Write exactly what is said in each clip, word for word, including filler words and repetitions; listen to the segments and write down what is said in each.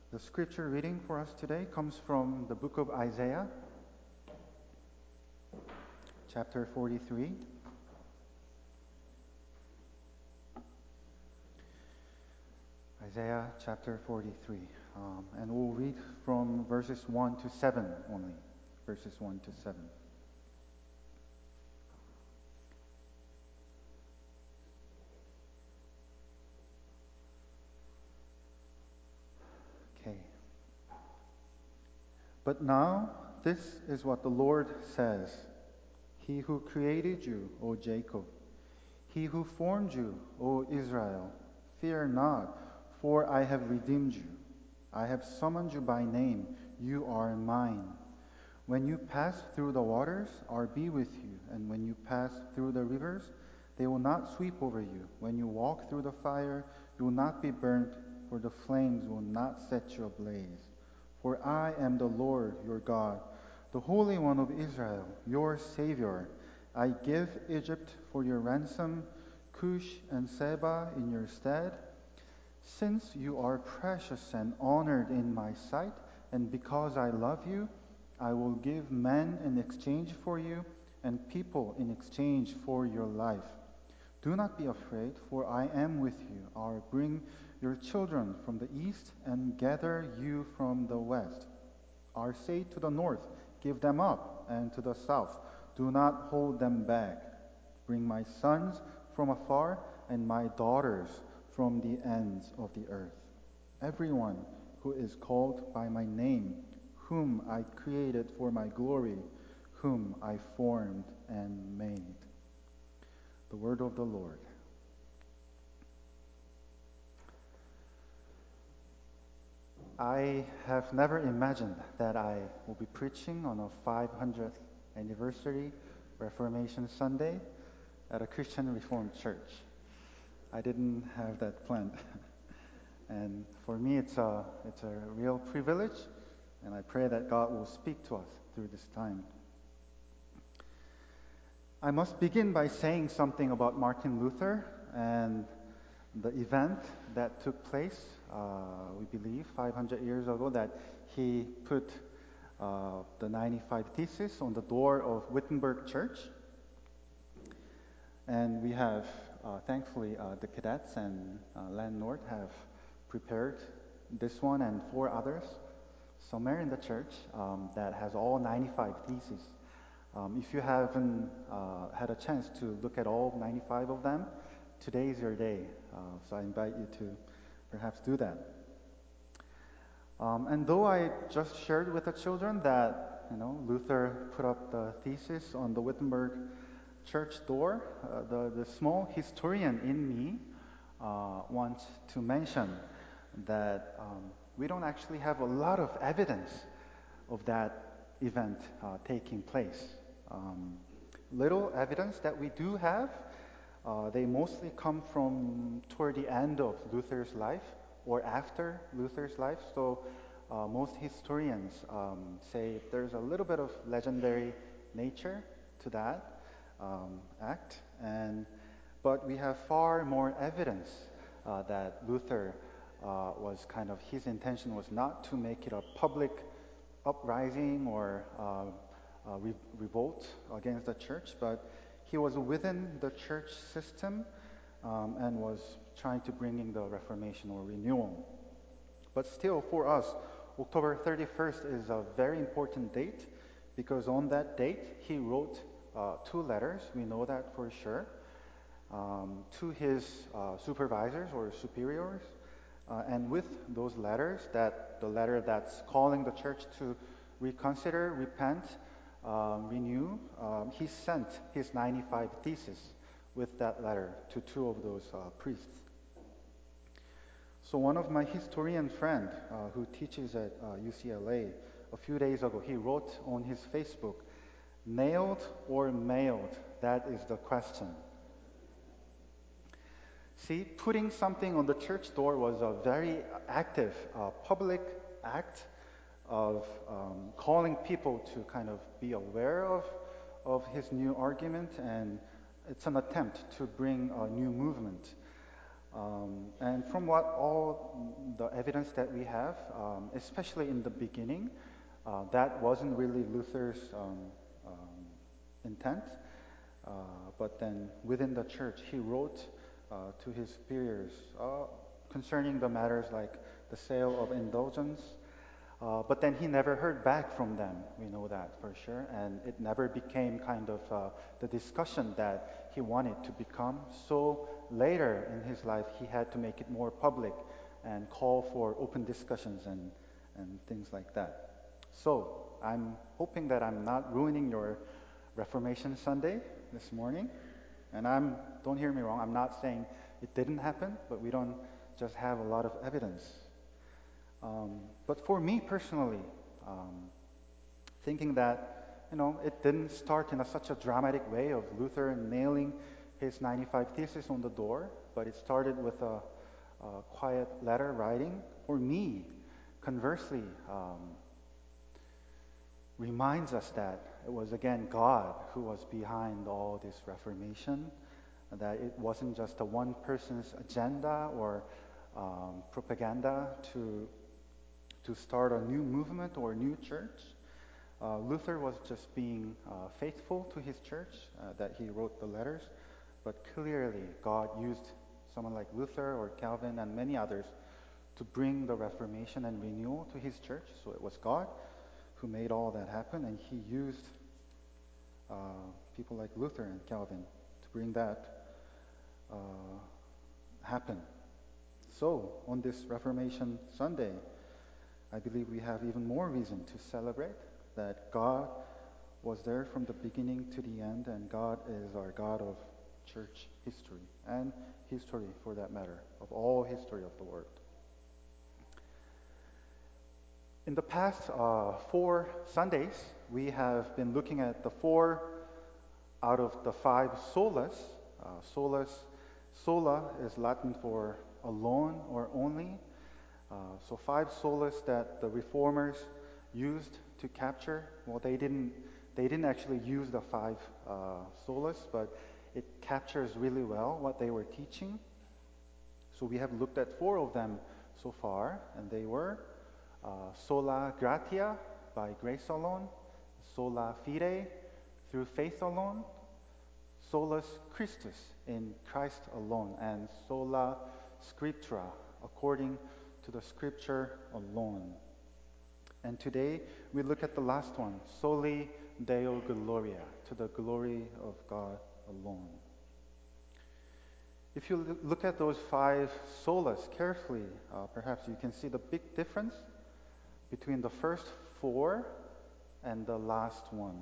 The scripture reading for us today comes from the book of Isaiah, chapter forty-three. Isaiah chapter forty-three. Um, and we'll read from verses one to seven only. Verses one to seven. Okay. But now, this is what the Lord says. He who created you, O Jacob, he who formed you, O Israel, fear not, for I have redeemed you. I have summoned you by name. You are mine. When you pass through the waters, I'll be with you. And when you pass through the rivers, they will not sweep over you. When you walk through the fire, you will not be burnt, for the flames will not set you ablaze. For I am the Lord your God, the Holy One of Israel, your Savior. I give Egypt for your ransom, Cush and Seba in your stead. Since you are precious and honored in my sight, and because I love you, I will give men in exchange for you, and people in exchange for your life. Do not be afraid, for I am with you. I'll bring your children from the east and gather you from the west. I'll say to the north, give them up, and to the south, do not hold them back. Bring my sons from afar and my daughters from the ends of the earth. Everyone who is called by my name, whom I created for my glory, whom I formed and made. The word of the Lord. I have never imagined that I will be preaching on a five hundredth anniversary Reformation Sunday at a Christian Reformed church. I didn't have that planned. And for me, it's a, it's a real privilege, and I pray that God will speak to us through this time. I must begin by saying something about Martin Luther and the event that took place, uh, we believe, five hundred years ago, that he put uh, the ninety-five Theses on the door of Wittenberg Church. And we have, uh, thankfully, uh, the cadets and uh, Len Nord have prepared this one and four others somewhere in the church um, that has all ninety-five Theses. Um, if you haven't uh, had a chance to look at all ninety-five of them, today is your day. Uh, so I invite you to perhaps do that. Um, and though I just shared with the children that, you know, Luther put up the thesis on the Wittenberg church door, uh, the, the small historian in me uh, wants to mention that um, we don't actually have a lot of evidence of that event uh, taking place. Um, little evidence that we do have, uh, they mostly come from toward the end of Luther's life or after Luther's life. So uh, most historians um, say there's a little bit of legendary nature to that um, act, and but we have far more evidence uh, that Luther uh, was kind of, his intention was not to make it a public uprising or uh, uh, re- revolt against the church, but he was within the church system um, and was trying to bring in the Reformation or renewal. But still, for us, October thirty-first is a very important date because on that date he wrote uh, two letters, we know that for sure, um, to his uh, supervisors or superiors. Uh, and with those letters, that the letter that's calling the church to reconsider, repent, um, renew, um, he sent his ninety-five Theses with that letter to two of those uh, priests. So one of my historian friend uh, who teaches at uh, U C L A, a few days ago, he wrote on his Facebook, "Nailed or mailed? That is the question." See, putting something on the church door was a very active uh, public act of um, calling people to kind of be aware of, of his new argument, and it's an attempt to bring a new movement. Um, and from what all the evidence that we have, um, especially in the beginning, uh, that wasn't really Luther's um, um, intent. Uh, but then within the church, he wrote uh, to his superiors uh, concerning the matters like the sale of indulgence. Uh, but then he never heard back from them. We know that for sure. And it never became kind of uh, the discussion that he wanted to become. So later in his life, he had to make it more public and call for open discussions and, and things like that. So I'm hoping that I'm not ruining your Reformation Sunday this morning. And I'm, don't hear me wrong, I'm not saying it didn't happen, but we don't just have a lot of evidence. Um, but for me personally, um, thinking that, you know, it didn't start in a, such a dramatic way of Luther nailing his ninety-five Theses on the door, but it started with a, a quiet letter writing. For me, conversely, um, reminds us that it was again God who was behind all this Reformation, that it wasn't just a one person's agenda or um, propaganda to to start a new movement or a new church. Uh, Luther was just being uh, faithful to his church, uh, that he wrote the letters, but clearly God used someone like Luther or Calvin and many others to bring the Reformation and renewal to his church. So it was God who made all that happen, and he used uh, people like Luther and Calvin to bring that uh, happen. So on this Reformation Sunday, I believe we have even more reason to celebrate that God was there from the beginning to the end, and God is our God of church history, and history for that matter, of all history of the world. In the past uh, four Sundays, we have been looking at the four out of the five solas. Uh, solas, sola is Latin for alone or only. Uh, so five solas that the reformers used to capture. Well, they didn't. They didn't actually use the five uh, solas, but it captures really well what they were teaching. So we have looked at four of them so far, and they were uh, sola gratia, by grace alone; sola fide, through faith alone; solus Christus, in Christ alone; and sola scriptura, according to the scripture alone. And today we look at the last one, soli Deo gloria, to the glory of God alone. If you look at those five solas carefully, uh, perhaps you can see the big difference between the first four and the last one.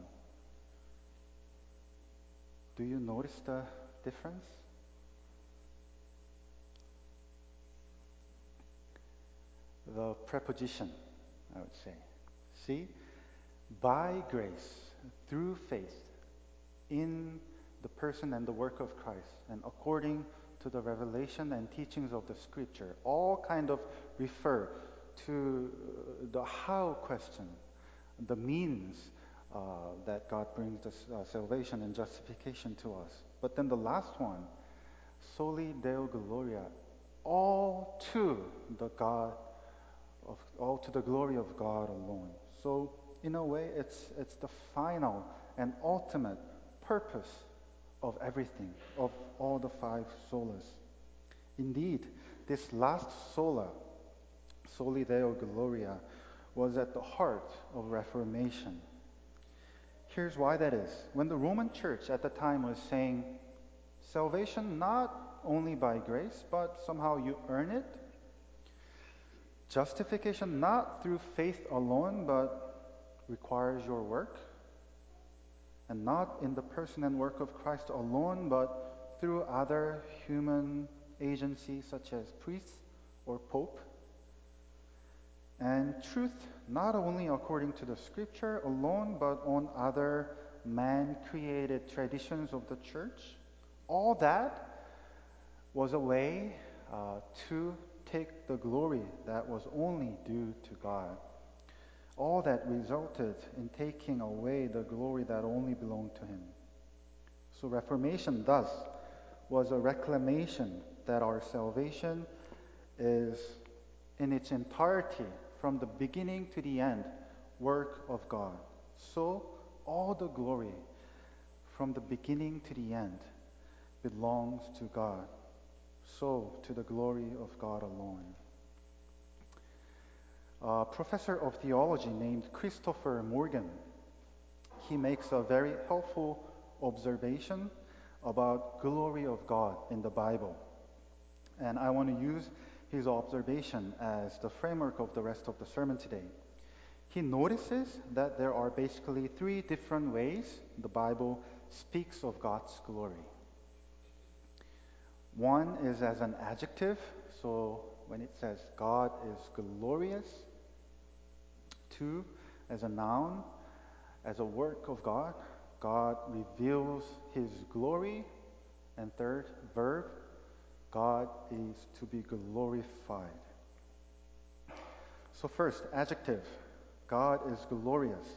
Do you notice the difference? The preposition, I would say. See? By grace, through faith, in the person and the work of Christ, and according to the revelation and teachings of the Scripture, all kind of refer to the how question, the means uh, that God brings this uh, salvation and justification to us. But then the last one, soli Deo gloria, all to the God of all to the glory of God alone. So in a way, it's it's the final and ultimate purpose of everything, of all the five solas. Indeed, this last sola, soli Deo gloria, was at the heart of Reformation. Here's why that is. When the Roman Church at the time was saying, salvation not only by grace, but somehow you earn it, justification not through faith alone, but requires your work, and not in the person and work of Christ alone, but through other human agencies such as priests or pope. And truth not only according to the scripture alone, but on other man-created traditions of the church. All that was a way uh, to take the glory that was only due to God. All that resulted in taking away the glory that only belonged to Him. So Reformation thus was a reclamation that our salvation is in its entirety, from the beginning to the end, work of God. So all the glory from the beginning to the end belongs to God. So to the glory of God alone. A professor of theology named Christopher Morgan, he makes a very helpful observation about glory of God in the Bible. And I want to use his observation as the framework of the rest of the sermon today. He notices that there are basically three different ways the Bible speaks of God's glory. One is as an adjective, so when it says God is glorious. Two, as a noun, as a work of God, God reveals his glory. And third, verb, God is to be glorified. So first, adjective, God is glorious.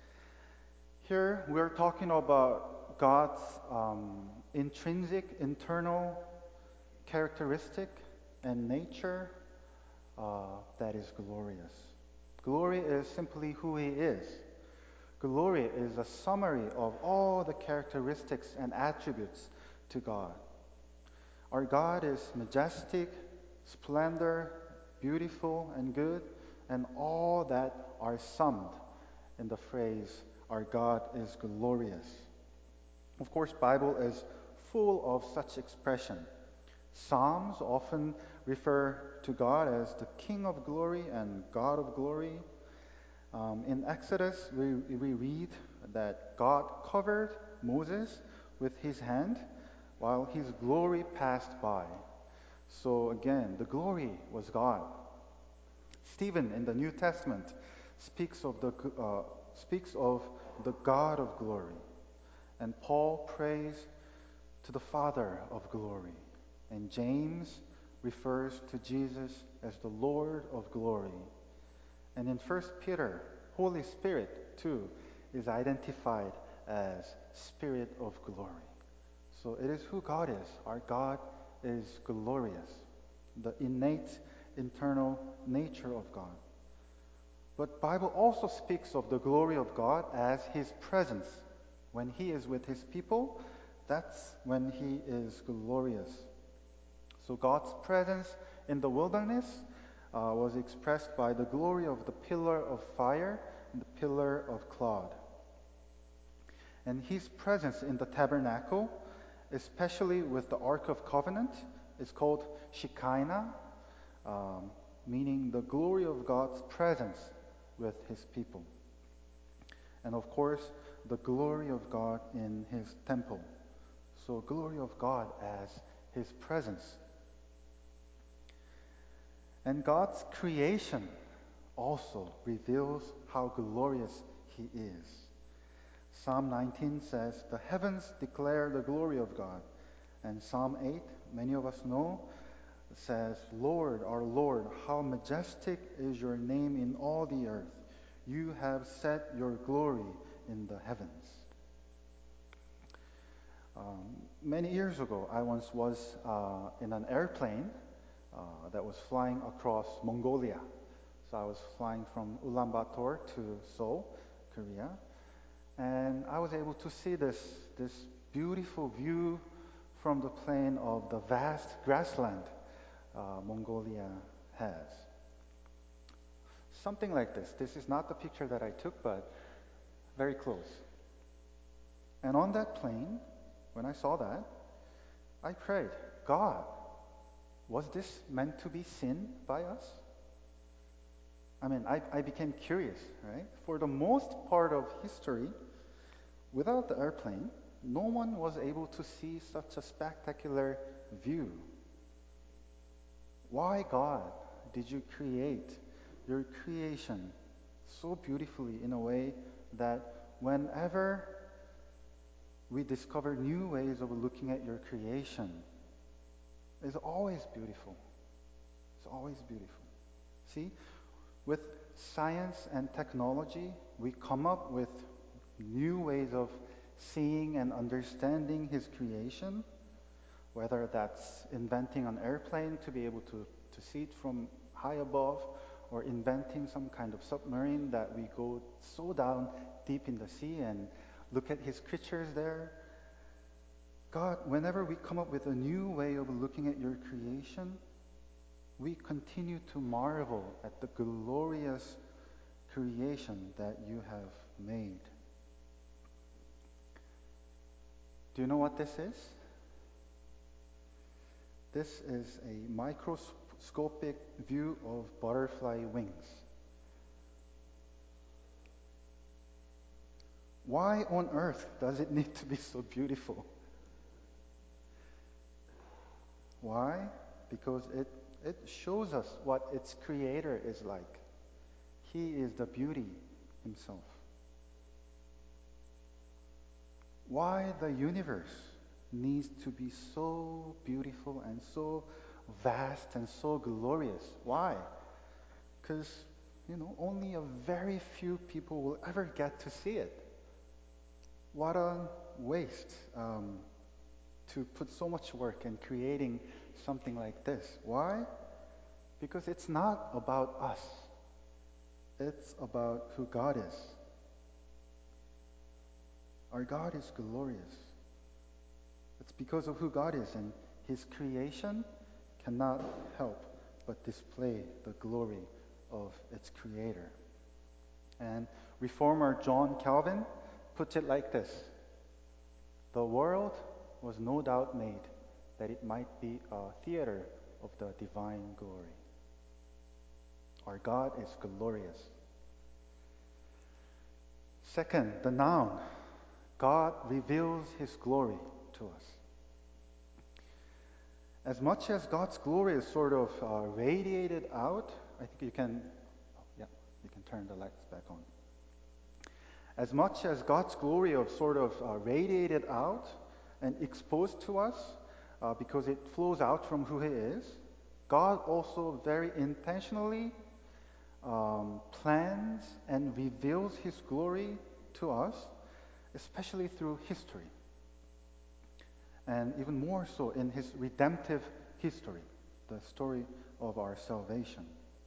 Here we're talking about God's um, intrinsic, internal characteristic and nature uh, that is glorious. Glory is simply who he is. Glory is a summary of all the characteristics and attributes to God. Our God is majestic, splendor, beautiful, and good, and all that are summed in the phrase, our God is glorious. Of course, Bible is full of such expression. Psalms often refer to God as the King of glory and God of glory. Um, in Exodus, we, we read that God covered Moses with his hand while his glory passed by. So again, the glory was God. Stephen in the New Testament speaks of the uh, speaks of the God of glory, and Paul prays to the Father of glory, and James refers to Jesus as the Lord of glory. And in First Peter, Holy Spirit too is identified as Spirit of glory. So it is who God is. Our God is glorious, the innate internal nature of God. But Bible also speaks of the glory of God as his presence. When he is with his people, that's when he is glorious. So God's presence in the wilderness uh, was expressed by the glory of the pillar of fire and the pillar of cloud. And his presence in the tabernacle, especially with the Ark of Covenant, is called Shekinah, um, meaning the glory of God's presence with his people. And of course, the glory of God in his temple. So glory of God as his presence. And God's creation also reveals how glorious he is. Psalm nineteen says, "The heavens declare the glory of God." And Psalm eight, many of us know, says, "Lord, our Lord, how majestic is your name in all the earth. You have set your glory in the heavens." Um, many years ago, I once was uh, in an airplane uh, that was flying across Mongolia. So I was flying from Ulaanbaatar to Seoul, Korea. And I was able to see this, this beautiful view from the plane of the vast grassland uh, Mongolia has. Something like this. This is not the picture that I took, but very close. And on that plane, when I saw that, I prayed, God, was this meant to be seen by us? I mean, I, I became curious, right? For the most part of history, without the airplane, no one was able to see such a spectacular view. Why, God, did you create your creation so beautifully in a way that whenever we discover new ways of looking at your creation, it's always beautiful. It's always beautiful. See, with science and technology, we come up with new ways of seeing and understanding his creation. whether that's inventing an airplane to be able to, to see it from high above, or inventing some kind of submarine that we go so down deep in the sea and look at his creatures there. God, whenever we come up with a new way of looking at your creation, we continue to marvel at the glorious creation that you have made. Do you know what this is? This is a microscopic view of butterfly wings. Why on earth does it need to be so beautiful? Why? Because it, it shows us what its creator is like. He is the beauty himself. Why the universe needs to be so beautiful and so vast and so glorious? Why? Because, you know, only a very few people will ever get to see it. What a waste um, to put so much work in creating something like this. Why? Because it's not about us. It's about who God is. Our God is glorious. It's because of who God is, and his creation cannot help but display the glory of its creator. And reformer John Calvin puts it like this: the world was no doubt made that it might be a theater of the divine glory. Our God is glorious. Second, the noun. God reveals his glory to us. As much as God's glory is sort of uh, radiated out, I think you can, oh, yeah, you can turn the lights back on. As much as God's glory of sort of uh, radiated out and exposed to us uh, because it flows out from who he is, God also very intentionally um, plans and reveals his glory to us, especially through history. And even more so in his redemptive history, the story of our salvation.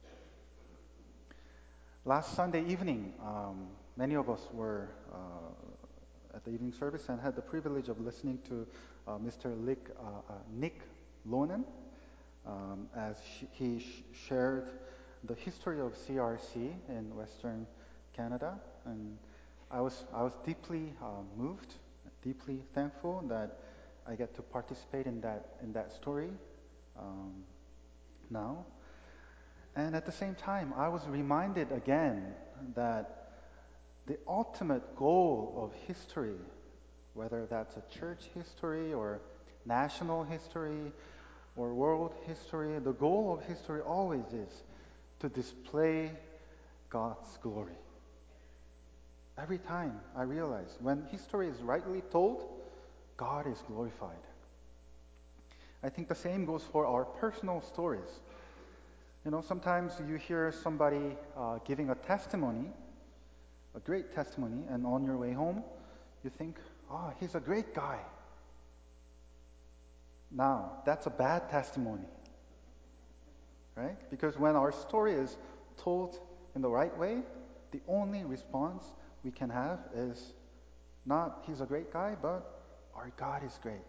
Last Sunday evening, um, many of us were uh, at the evening service and had the privilege of listening to uh, Mister Lick, uh, uh, Nick Lonan um, as sh- he sh- shared the history of C R C in Western Canada. And I was I was deeply uh, moved, deeply thankful that I get to participate in that in that story um, now. And at the same time, I was reminded again that the ultimate goal of history, whether that's a church history or national history or world history, the goal of history always is to display God's glory. Every time I realize when history is rightly told, God is glorified. I think the same goes for our personal stories. You know, sometimes you hear somebody uh, giving a testimony, a great testimony, and on your way home, you think, oh, he's a great guy. Now, that's a bad testimony, right? Because when our story is told in the right way, the only response we can have is not he's a great guy, but our God is great.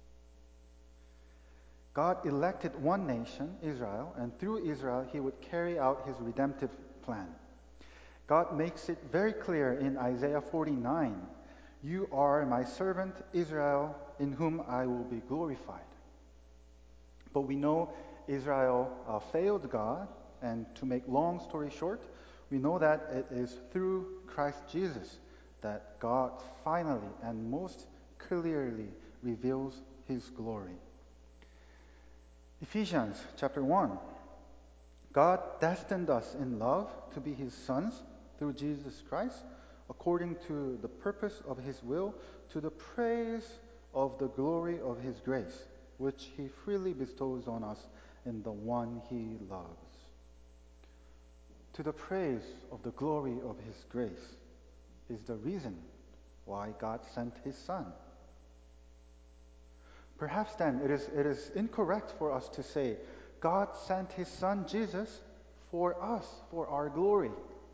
God elected one nation, Israel, and through Israel he would carry out his redemptive plan. God makes it very clear in Isaiah forty-nine, "You are my servant Israel, in whom I will be glorified." But we know Israel uh, failed God, and to make long story short, we know that it is through Christ Jesus that God finally and most clearly reveals his glory. Ephesians chapter one. God destined us in love to be his sons through Jesus Christ, according to the purpose of his will, to the praise of the glory of his grace, which he freely bestows on us in the one he loves. To the praise of the glory of his grace is the reason why God sent his Son. Perhaps then it is, it is incorrect for us to say, God sent his son Jesus for us, for our glory.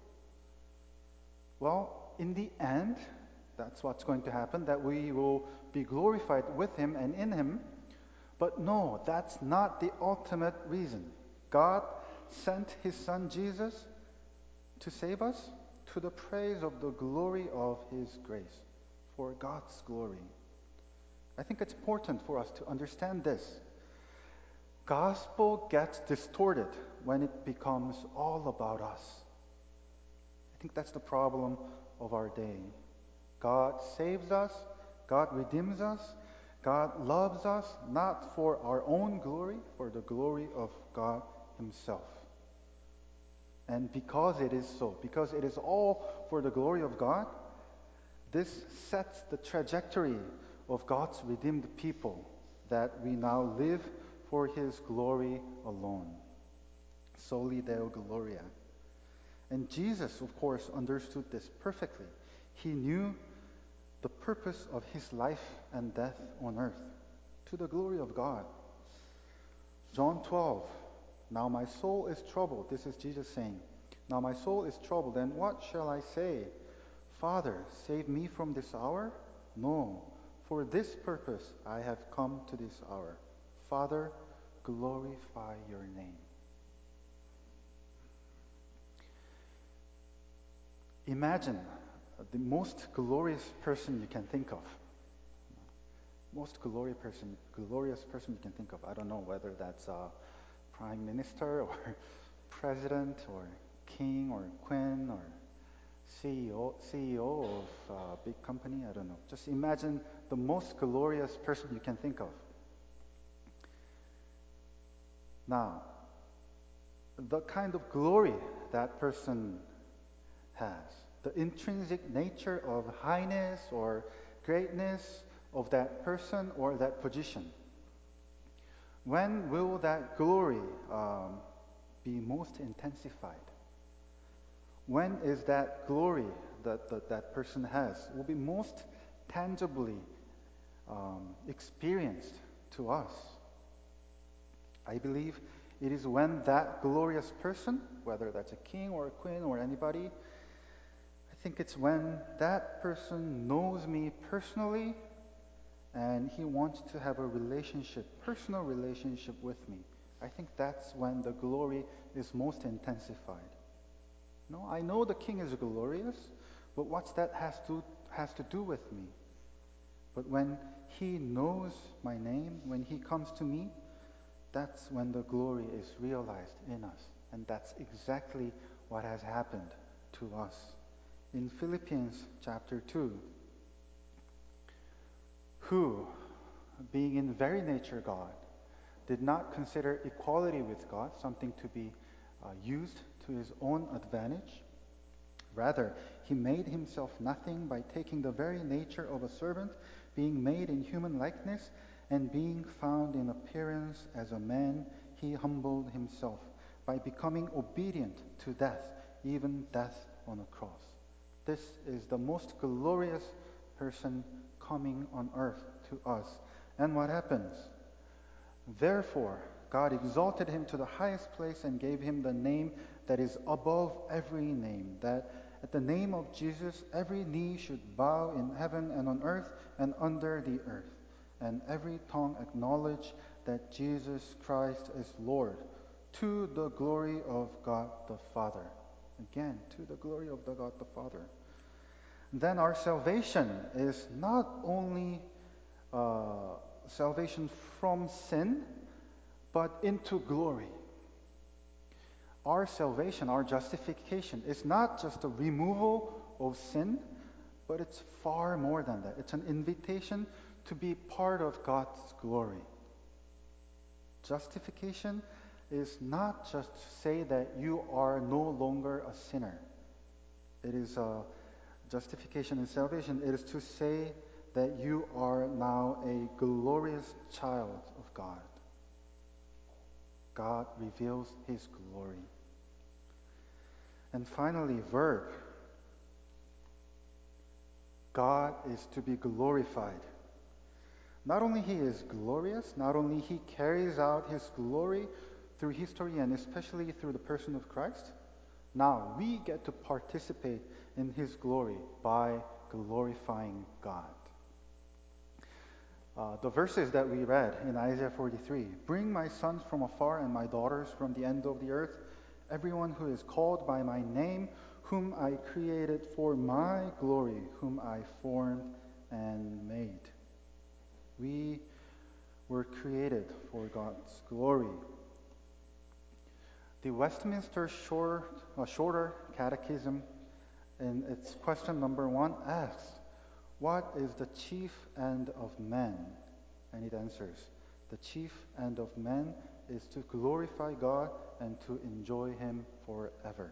Well, in the end, that's what's going to happen, that we will be glorified with him and in him. But no, that's not the ultimate reason. God sent his son Jesus to save us to the praise of the glory of his grace, for God's glory. I think it's important for us to understand this. Gospel gets distorted when it becomes all about us. I think that's the problem of our day. God saves us, God redeems us, God loves us, not for our own glory, for the glory of God himself. And because it is so, because it is all for the glory of God, this sets the trajectory of God's redeemed people, that we now live for his glory alone. Soli Deo Gloria. And Jesus, of course, understood this perfectly. He knew the purpose of his life and death on earth, to the glory of God. John twelve, now my soul is troubled. This is Jesus saying, now my soul is troubled, and what shall I say? Father, save me from this hour? No, for this purpose I have come to this hour. Father, glorify your name. Imagine the most glorious person you can think of. Most glorious person, glorious person you can think of. I don't know whether that's a prime minister or president or king or queen or C E O, C E O of a big company. I don't know. Just imagine the most glorious person you can think of. Now, the kind of glory that person has, the intrinsic nature of highness or greatness of that person or that position. When will that glory um, be most intensified? When is that glory that that, that person has will be most tangibly um, experienced to us? I believe it is when that glorious person, whether that's a king or a queen or anybody, I think it's when that person knows me personally and he wants to have a relationship, personal relationship with me. I think that's when the glory is most intensified. No, I know the king is glorious, but what's that has to has to do with me? But when he knows my name, when he comes to me, that's when the glory is realized in us. And that's exactly what has happened to us. In Philippians chapter two, who, being in very nature God, did not consider equality with God something to be uh, used to his own advantage. Rather, he made himself nothing by taking the very nature of a servant, being made in human likeness, and being found in appearance as a man, he humbled himself by becoming obedient to death, even death on a cross. This is the most glorious person coming on earth to us. And what happens? Therefore, God exalted him to the highest place and gave him the name that is above every name, that at the name of Jesus every knee should bow in heaven and on earth and under the earth, and every tongue acknowledge that Jesus Christ is Lord, to the glory of God the Father. Again, to the glory of the God the Father. Then our salvation is not only uh, salvation from sin, but into glory. Our salvation, our justification, is not just a removal of sin, but it's far more than that. It's an invitation to be part of God's glory. Justification is not just to say that you are no longer a sinner. It is a justification and salvation. It is to say that you are now a glorious child of God. God reveals his glory. And finally, verb. God is to be glorified. Not only he is glorious, not only he carries out his glory through history and especially through the person of Christ, now we get to participate in his glory by glorifying God. Uh, the verses that we read in Isaiah forty-three, bring my sons from afar and my daughters from the end of the earth, everyone who is called by my name, whom I created for my glory, whom I formed and made. We were created for God's glory. The Westminster short, uh, Shorter Catechism, in its question number one, asks, what is the chief end of man? And it answers, the chief end of man is to glorify God and to enjoy him forever.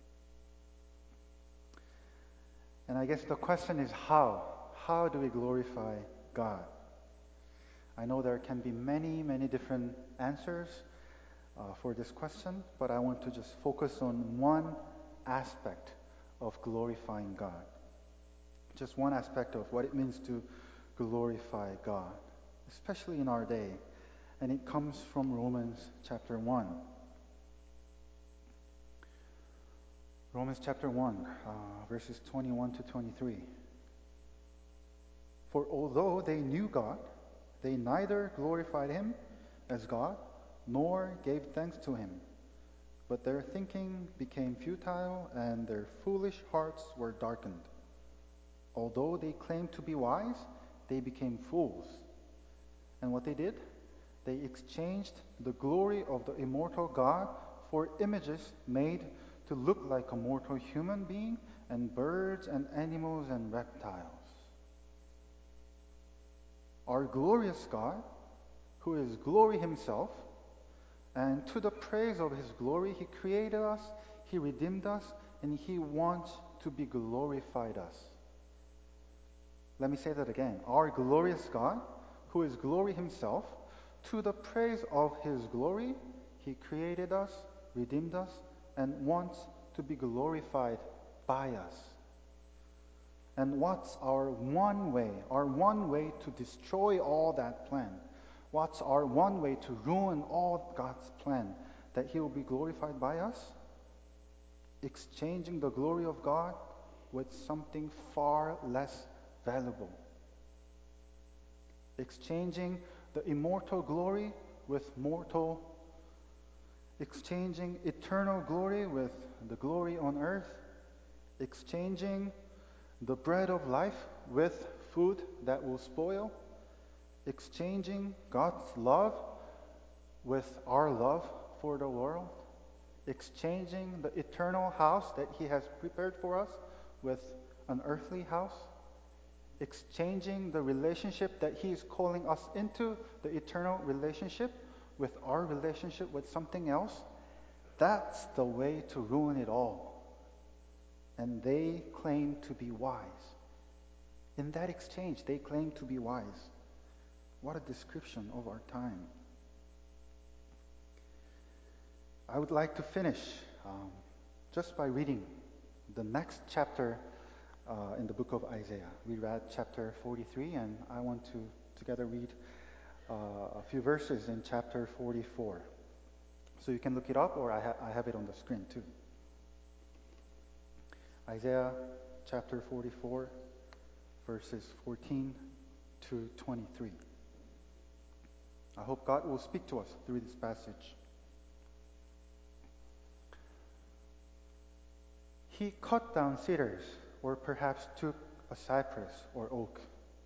And I guess the question is how? How do we glorify God? I know there can be many, many different answers uh, for this question, but I want to just focus on one aspect of glorifying God. Just one aspect of what it means to glorify God, especially in our day. And it comes from Romans chapter one. Romans chapter one, uh, verses twenty-one to twenty-three. For although they knew God, they neither glorified him as God, nor gave thanks to him. But their thinking became futile, and their foolish hearts were darkened. Although they claimed to be wise, they became fools. And what they did? They exchanged the glory of the immortal God for images made to look like a mortal human being and birds and animals and reptiles. Our glorious God, who is glory himself, and to the praise of his glory, he created us, he redeemed us, and he wants to be glorified us. Let me say that again. Our glorious God, who is glory himself, to the praise of his glory, he created us, redeemed us, and wants to be glorified by us. And what's our one way, our one way to destroy all that plan? What's our one way to ruin all God's plan, that he will be glorified by us? Exchanging the glory of God with something far less valuable. Exchanging the immortal glory with mortal, exchanging eternal glory with the glory on earth, exchanging the bread of life with food that will spoil, exchanging God's love with our love for the world, exchanging the eternal house that he has prepared for us with an earthly house, exchanging the relationship that he is calling us into, the eternal relationship, with our relationship with something else. That's the way to ruin it all. And they claim to be wise. In that exchange, they claim to be wise. What a description of our time. I would like to finish um, just by reading the next chapter uh, in the book of Isaiah. We read chapter forty-three, and I want to together read uh, a few verses in chapter forty-four. So you can look it up, or I, ha- I have it on the screen too. Isaiah chapter forty-four, verses fourteen to twenty-three. I hope God will speak to us through this passage. He cut down cedars, or perhaps took a cypress or oak.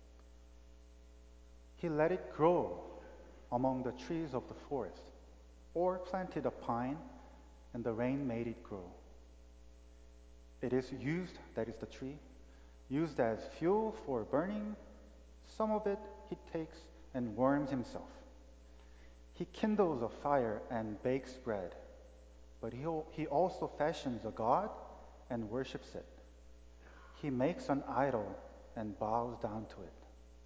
He let it grow among the trees of the forest, or planted a pine, and the rain made it grow. It is used, that is the tree, used as fuel for burning. Some of it he takes and warms himself. He kindles a fire and bakes bread, but he, he also fashions a god and worships it. He makes an idol and bows down to it.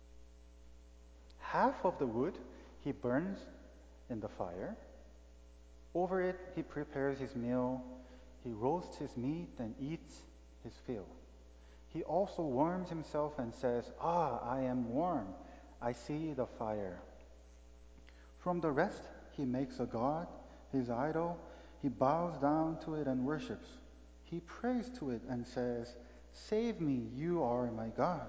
Half of the wood he burns in the fire. Over it he prepares his meal. He roasts his meat and eats his fill. He also warms himself and says, "Ah, I am warm. I see the fire. From the rest, he makes a god, his idol. He bows down to it and worships. He prays to it and says, "Save me, you are my God."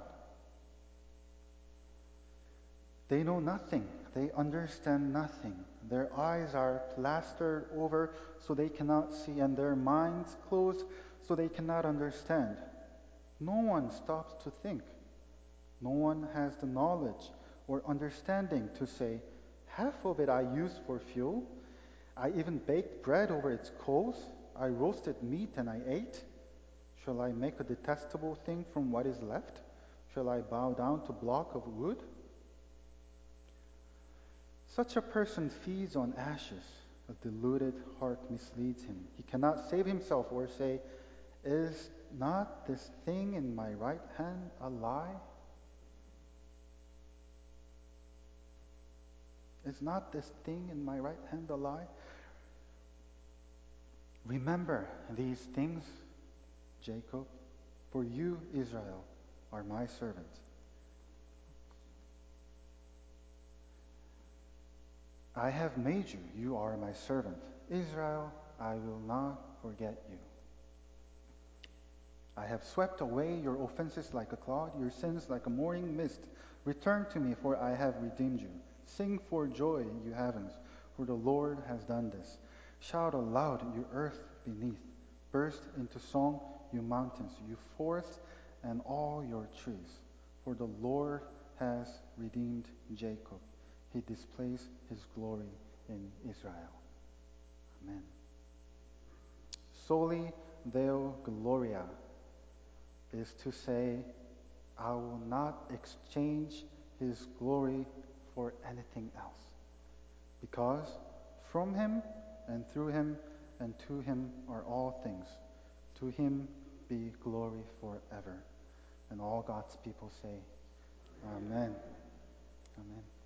They know nothing. They understand nothing. Their eyes are plastered over so they cannot see, and their minds closed so they cannot understand. No one stops to think. No one has the knowledge or understanding to say, "Half of it I used for fuel. I even baked bread over its coals. I roasted meat and I ate. Shall I make a detestable thing from what is left? Shall I bow down to a block of wood?" Such a person feeds on ashes. A deluded heart misleads him. He cannot save himself or say, "Is not this thing in my right hand a lie?" Is not this thing in my right hand a lie? Remember these things, Jacob, for you, Israel, are my servant. I have made you, you are my servant. Israel, I will not forget you. I have swept away your offenses like a cloud, your sins like a morning mist. Return to me, for I have redeemed you. Sing for joy, you heavens, for the Lord has done this. Shout aloud, you earth beneath. Burst into song, you mountains, you forests, and all your trees. For the Lord has redeemed Jacob. He displays his glory in Israel. Amen. Soli Deo Gloria is to say, I will not exchange his glory for anything else. Because from him and through him and to him are all things. To him be glory forever. And all God's people say, Amen. Amen.